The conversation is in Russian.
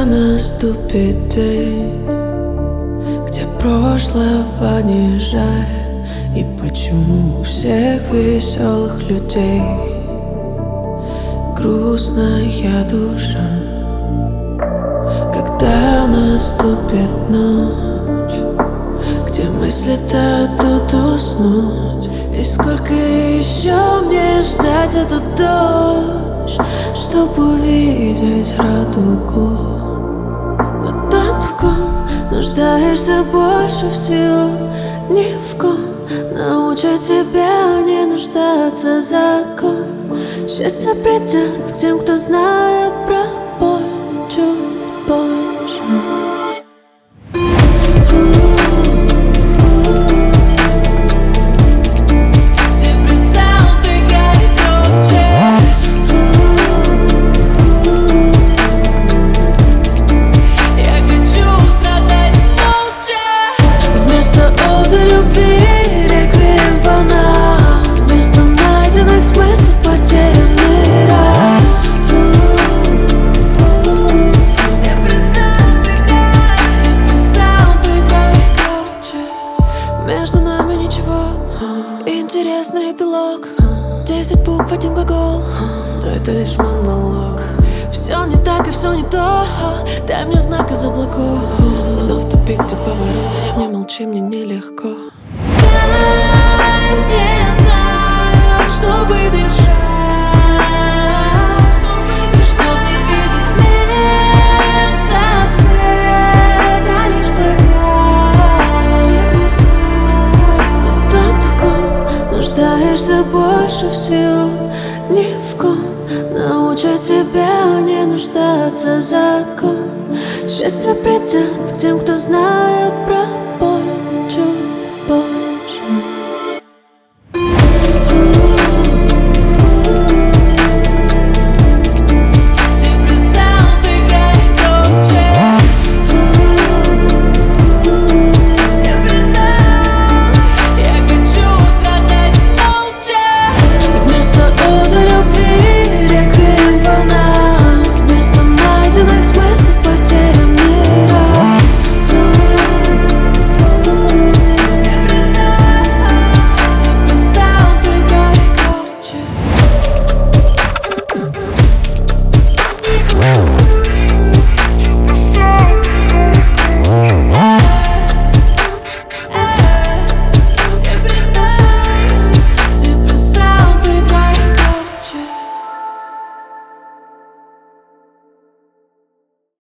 наступит день, где прошлого не жаль, и почему у всех веселых людей грустная душа? Когда наступит ночь, где мысли дадут уснуть, и сколько еще мне ждать этот дождь, чтобы увидеть радугу? Но тот, в ком нуждаешься больше всего, ни в ком научат тебя не нуждаться. Закон счастье придет к тем, кто знает про боль чуть позже. Между нами ничего, интересный эпилог. 10 букв, один глагол, но это лишь монолог. Все не так и все не то, дай мне знак из облаков. Вновь тупик, где поворот, не молчи, мне нелегко. Дай мне знак, чтобы дышать, чтоб не видеть вместо света лишь плакат. Тот, в ком нуждаешься больше всего, ни в ком научат тебя не нуждаться. Закон счастье придет к тем, кто знает про боль.